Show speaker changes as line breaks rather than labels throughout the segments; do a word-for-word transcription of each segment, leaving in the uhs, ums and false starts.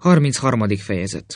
harmincharmadik fejezet.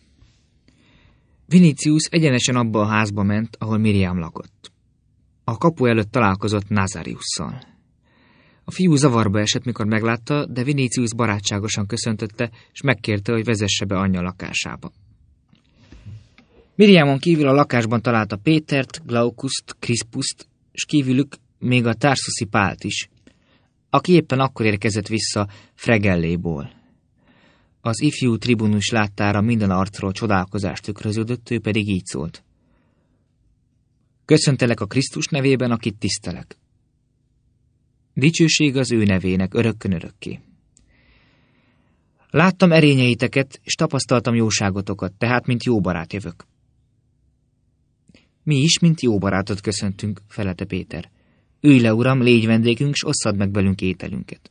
Vinicius egyenesen abba a házba ment, ahol Miriam lakott. A kapu előtt találkozott Nazariusszal. A fiú zavarba esett, mikor meglátta, de Vinicius barátságosan köszöntötte, és megkérte, hogy vezesse be anyja lakásába. Miriamon kívül a lakásban találta Pétert, Glaukust, Krispust, és kívülük még a Tarsuszi Pált is, aki éppen akkor érkezett vissza Fregelléból. Az ifjú tribunus láttára minden arcról csodálkozást tükröződött, ő pedig így szólt. Köszöntelek a Krisztus nevében, akit tisztelek. Dicsőség az ő nevének, örökkön örökké. Láttam erényeiteket, és tapasztaltam jóságotokat, tehát mint jó barát jövök. Mi is, mint jó barátot köszöntünk, felelte Péter. Ülj le, uram, légy vendégünk, s osszad meg velünk ételünket.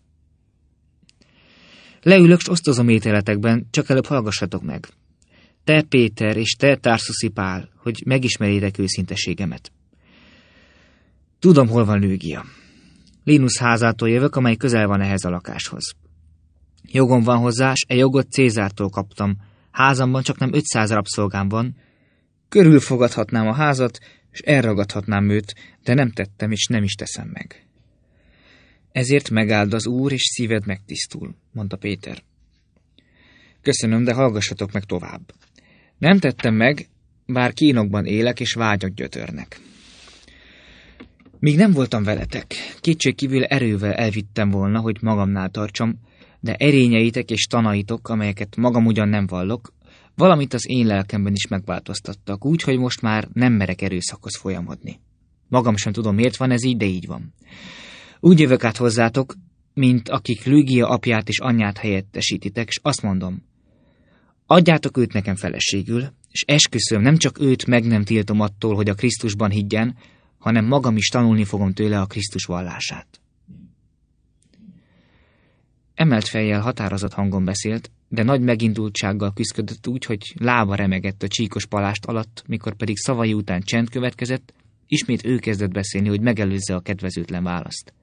Leülök, s osztozom ételetekben, csak előbb hallgassatok meg. Te, Péter, és te, Tarsuszi Pál, hogy megismerjétek őszinteségemet. Tudom, hol van Lőgia. Linus házától jövök, amely közel van ehhez a lakáshoz. Jogom van hozzá, s e jogot Cézártól kaptam. Házamban csak nem ötszáz rabszolgám van. Körülfogadhatnám a házat, és elragadhatnám őt, de nem tettem, és nem is teszem meg. Ezért megáld az Úr, és szíved megtisztul, mondta Péter. Köszönöm, de hallgassatok meg tovább. Nem tettem meg, bár kínokban élek, és vágyak gyötörnek. Míg nem voltam veletek, kétségkívül erővel elvittem volna, hogy magamnál tartsam, de erényeitek és tanaitok, amelyeket magam ugyan nem vallok, valamit az én lelkemben is megváltoztattak, úgy, hogy most már nem merek erőszakhoz folyamodni. Magam sem tudom, miért van ez így, de így van. Úgy jövök át hozzátok, mint akik Lőgia apját és anyját helyettesítitek, és azt mondom, adjátok őt nekem feleségül, és esküszöm, nem csak őt meg nem tiltom attól, hogy a Krisztusban higgyen, hanem magam is tanulni fogom tőle a Krisztus vallását. Emelt fejjel, határozott hangon beszélt, de nagy megindultsággal küszködött úgy, hogy lába remegett a csíkos palást alatt, mikor pedig szavai után csend következett, ismét ő kezdett beszélni, hogy megelőzze a kedvezőtlen választ.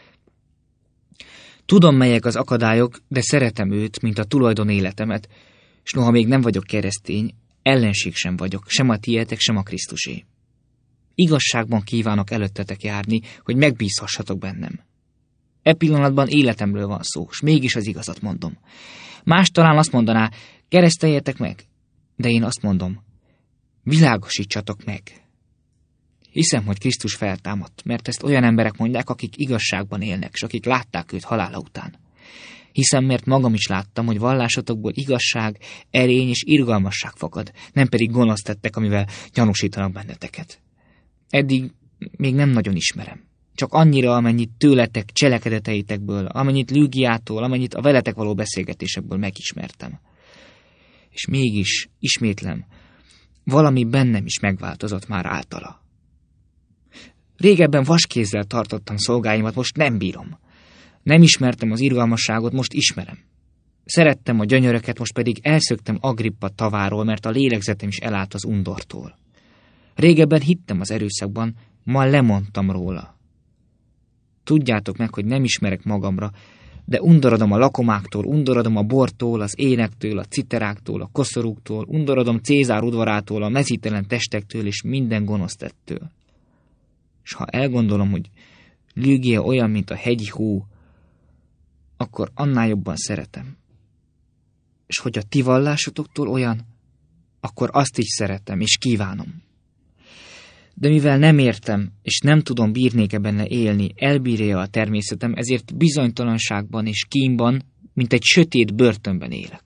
Tudom, melyek az akadályok, de szeretem őt, mint a tulajdon életemet, s noha még nem vagyok keresztény, ellenség sem vagyok, sem a tietek, sem a Krisztusé. Igazságban kívánok előttetek járni, hogy megbízhassatok bennem. E pillanatban életemről van szó, s mégis az igazat mondom. Más talán azt mondaná, kereszteljetek meg, de én azt mondom, világosítsatok meg. Hiszem, hogy Krisztus feltámadt, mert ezt olyan emberek mondják, akik igazságban élnek, és akik látták őt halála után. Hiszem, mert magam is láttam, hogy vallásotokból igazság, erény és irgalmasság fakad, nem pedig gonosz tettek, amivel gyanúsítanak benneteket. Eddig még nem nagyon ismerem. Csak annyira, amennyit tőletek cselekedeteitekből, amennyit Lőgiától, amennyit a veletek való beszélgetésekből megismertem. És mégis, ismétlem, valami bennem is megváltozott már általa. Régebben vaskézzel tartottam szolgáimat, most nem bírom. Nem ismertem az irgalmasságot, most ismerem. Szerettem a gyönyöröket, most pedig elszöktem Agrippa taváról, mert a lélegzetem is elállt az undortól. Régebben hittem az erőszakban, ma lemondtam róla. Tudjátok meg, hogy nem ismerek magamra, de undorodom a lakomáktól, undorodom a bortól, az énektől, a citeráktól, a koszorúktól, undorodom Cézár udvarától, a mezítelen testektől és minden gonosztettől. És ha elgondolom, hogy Lőgia olyan, mint a hegyi hó, akkor annál jobban szeretem. És hogy a ti vallásotoktól olyan, akkor azt is szeretem, és kívánom. De mivel nem értem, és nem tudom bírnék-e benne élni, elbírja a természetem, ezért bizonytalanságban és kínban, mint egy sötét börtönben élek.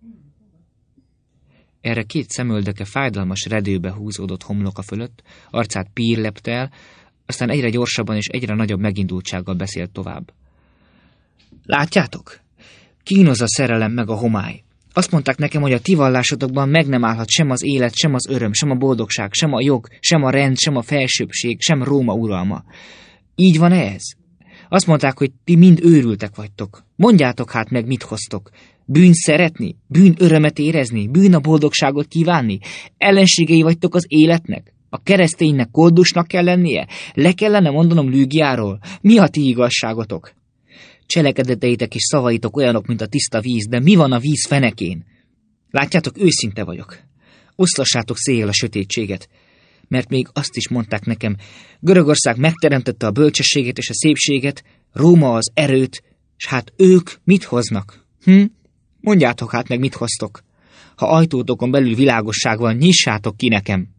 Erre két szemöldöke fájdalmas redőbe húzódott homloka fölött, arcát pír lepte el, aztán egyre gyorsabban és egyre nagyobb megindultsággal beszélt tovább. Látjátok? Kínoz a szerelem meg a homály. Azt mondták nekem, hogy a ti vallásotokban meg nem állhat sem az élet, sem az öröm, sem a boldogság, sem a jog, sem a rend, sem a felsőbbség, sem Róma uralma. Így van ez? Azt mondták, hogy ti mind őrültek vagytok. Mondjátok hát meg, mit hoztok. Bűn szeretni? Bűn örömet érezni? Bűn a boldogságot kívánni? Ellenségei vagytok az életnek? A kereszténynek koldusnak kell lennie? Le kellene mondanom Lőgiáról? Mi a ti igazságotok? Cselekedeteitek és szavaitok olyanok, mint a tiszta víz, de mi van a víz fenekén? Látjátok, őszinte vagyok. Oszlassátok széjjel a sötétséget, mert még azt is mondták nekem, Görögország megteremtette a bölcsességet és a szépséget, Róma az erőt, s hát ők mit hoznak? Hm? Mondjátok hát meg, mit hoztok. Ha ajtótokon belül világosság van, nyissátok ki nekem.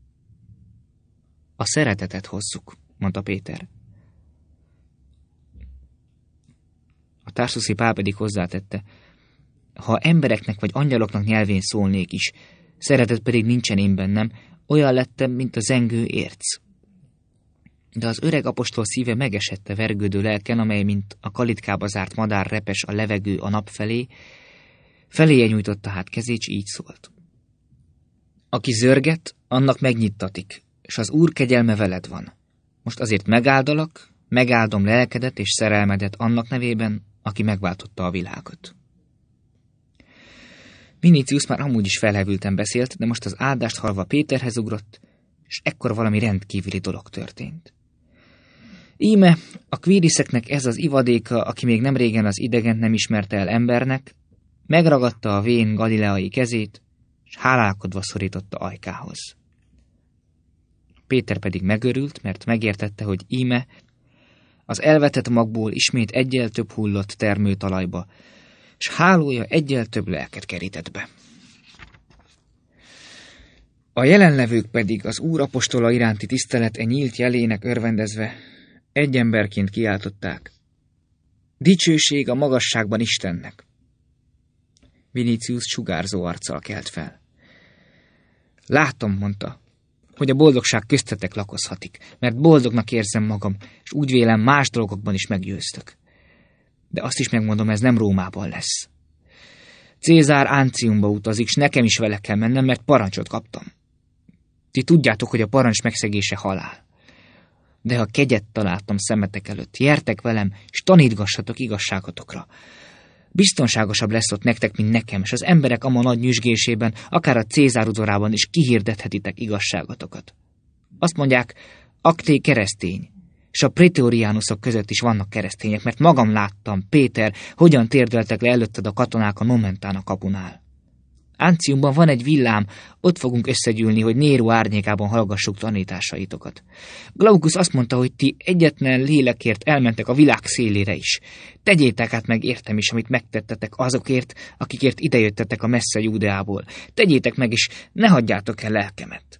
A szeretetet hozzuk, mondta Péter. A Tarszuszi Pál pedig hozzátette, ha embereknek vagy angyaloknak nyelvén szólnék is, szeretet pedig nincsen én bennem, olyan lettem, mint a zengő érc. De az öreg apostol szíve megesett a vergődő lelken, amely, mint a kalitkába zárt madár repes a levegő a nap felé, feléje nyújtotta hát kezét, s így szólt. Aki zörget, annak megnyittatik, és az Úr kegyelme veled van. Most azért megáldalak, megáldom lelkedet és szerelmedet annak nevében, aki megváltotta a világot. Vinicius már amúgy is felhevülten beszélt, de most az áldást hallva Péterhez ugrott, és ekkor valami rendkívüli dolog történt. Íme a Quiriszeknek ez az ivadéka, aki még nem régen az idegent nem ismerte el embernek, megragadta a vén galileai kezét, és hálálkodva szorította ajkához. Péter pedig megörült, mert megértette, hogy íme az elvetett magból ismét egyel több hullott termőtalajba, s hálója egyel több lelket kerített be. A jelenlevők pedig az Úr apostola iránti tisztelet e nyílt jelének örvendezve egy emberként kiáltották. Dicsőség a magasságban Istennek! Vinicius sugárzó arccal kelt fel. Látom, mondta, hogy a boldogság köztetek lakozhatik, mert boldognak érzem magam, és úgy vélem más dolgokban is meggyőztök. De azt is megmondom, ez nem Rómában lesz. Cézár Anciumba utazik, s nekem is vele kell mennem, mert parancsot kaptam. Ti tudjátok, hogy a parancs megszegése halál. De ha kegyet találtam szemetek előtt, jertek velem, és tanítgassatok igazságotokra. Biztonságosabb lesz ott nektek, mint nekem, és az emberek ama nagy nyüzsgésében, akár a Cézár udvarában is kihirdethetitek igazságotokat. Azt mondják, akté keresztény, és a pretoriánusok között is vannak keresztények, mert magam láttam, Péter, hogyan térdeltek le előtted a katonák a Nomentán a kapunál. Anciumban van egy villám, ott fogunk összegyűlni, hogy Néró árnyékában hallgassuk tanításaitokat. Glaucus azt mondta, hogy ti egyetlen lélekért elmentek a világ szélére is. Tegyétek át meg értem is, amit megtettetek azokért, akikért idejöttetek a messze Júdeából. Tegyétek meg, és ne hagyjátok el lelkemet.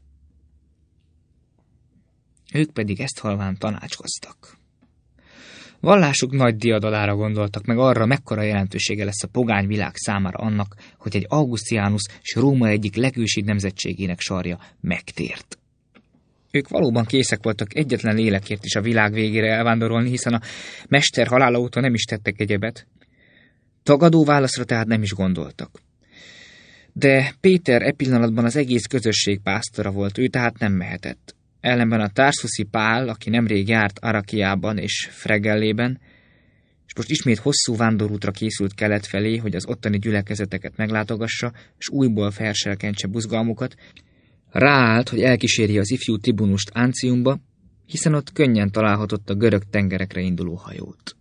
Ők pedig ezt halván tanácskoztak. Vallásuk nagy diadalára gondoltak, meg arra, mekkora jelentősége lesz a pogány világ számára annak, hogy egy Augustinus és Róma egyik legősibb nemzetségének sarja megtért. Ők valóban készek voltak egyetlen lélekért is a világ végére elvándorolni, hiszen a mester halála óta nem is tettek egyebet. Tagadó válaszra tehát nem is gondoltak. De Péter e pillanatban az egész közösség pásztora volt, ő tehát nem mehetett. Ellenben a Tarszuszi Pál, aki nemrég járt Arakiában és Fregellében, és most ismét hosszú vándorútra készült kelet felé, hogy az ottani gyülekezeteket meglátogassa, és újból felselkentse buzgalmukat, ráállt, hogy elkísérje az ifjú tribunust Anciumba, hiszen ott könnyen találhatott a görög tengerekre induló hajót.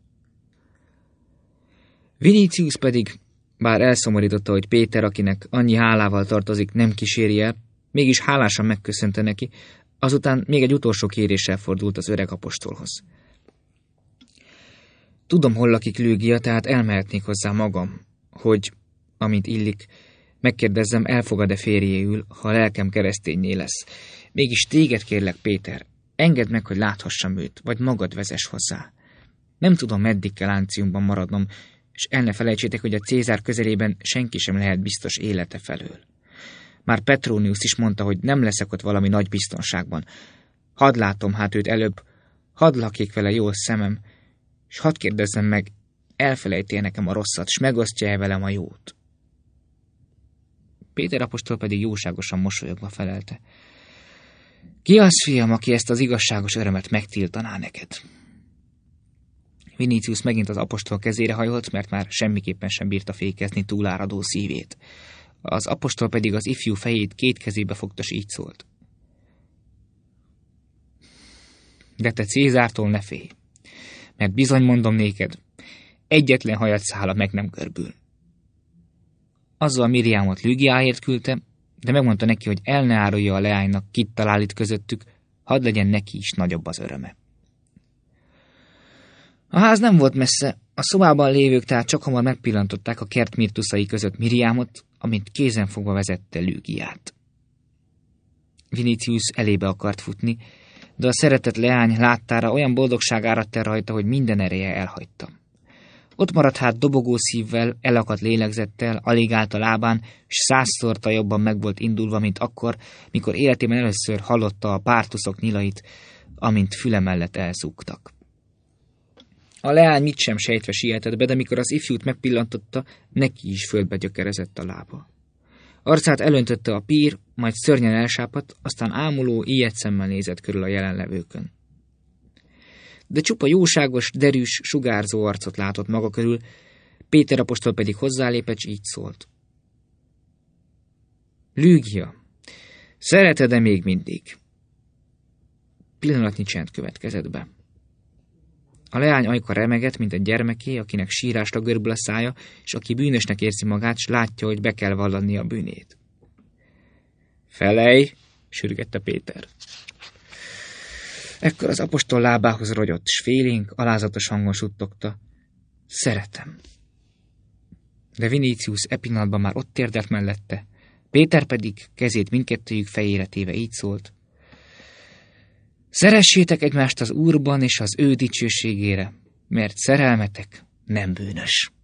Vinicius pedig, bár elszomorította, hogy Péter, akinek annyi hálával tartozik, nem kíséri el, mégis hálásan megköszönte neki, azután még egy utolsó kéréssel fordult az öreg apostolhoz. Tudom, hol lakik Lőgia, tehát elmehetnék hozzá magam, hogy, amint illik, megkérdezzem, elfogad-e férjéül, ha a lelkem keresztényné lesz. Mégis téged kérlek, Péter, engedd meg, hogy láthassam őt, vagy magad vezess hozzá. Nem tudom, meddig kell Anciumban maradnom, és el ne felejtsétek, hogy a Cézár közelében senki sem lehet biztos élete felől. Már Petronius is mondta, hogy nem leszek ott valami nagy biztonságban. Hadd látom hát őt előbb, hadd lakjék vele jól szemem, és hadd kérdezzem meg, elfelejti nekem a rosszat, s megosztja-e velem a jót. Péter apostol pedig jóságosan mosolyogva felelte. Ki az, fiam, aki ezt az igazságos örömet megtiltaná neked? Vinicius megint az apostol kezére hajolt, mert már semmiképpen sem bírta fékezni túláradó szívét. Az apostol pedig az ifjú fejét két kezébe fogta, s így szólt. De te Cézártól ne félj, mert bizony mondom néked, egyetlen hajad szála meg nem görbül. azzal Miriámot Lügiáért küldte, de megmondta neki, hogy el ne árulja a leánynak, kit talál itt közöttük, hadd legyen neki is nagyobb az öröme. A ház nem volt messze, a szobában lévők tehát csak hamar megpillantották a kert mirtuszai között Miriámot, amint kézenfogva vezette Lügiát. Vinicius elébe akart futni, de a szeretett leány láttára olyan boldogság áradt el rajta, hogy minden ereje elhagyta. Ott maradt hát dobogó szívvel, elakadt lélegzettel, alig állt a lábán, s százszorta jobban meg volt indulva, mint akkor, mikor életében először hallotta a pártuszok nyilait, amint füle mellett elszúgtak. A leány mit sem sejtve sietett be, de mikor az ifjút megpillantotta, neki is földbe gyökerezett a lába. Arcát elöntötte a pír, majd szörnyen elsápadt, aztán ámuló, ijedt szemmel nézett körül a jelenlevőkön. De csupa jóságos, derűs, sugárzó arcot látott maga körül, Péter apostol pedig hozzálépett, s így szólt. Lügia, szereted-e még mindig? Pillanatnyi csend következett be. A leány ajka remegett, mint egy gyermeké, akinek sírásra görbül a szája, és aki bűnösnek érzi magát, s látja, hogy be kell vallani a bűnét. Felej, sürgette Péter. Ekkor az apostol lábához rogyott, s félénk, alázatos hangon suttogta. Szeretem. De Vinicius e pillanatban már ott térdelt mellette, Péter pedig kezét mindkettőjük fejére téve így szólt. Szeressétek egymást az Úrban és az ő dicsőségére, mert szerelmetek nem bűnös.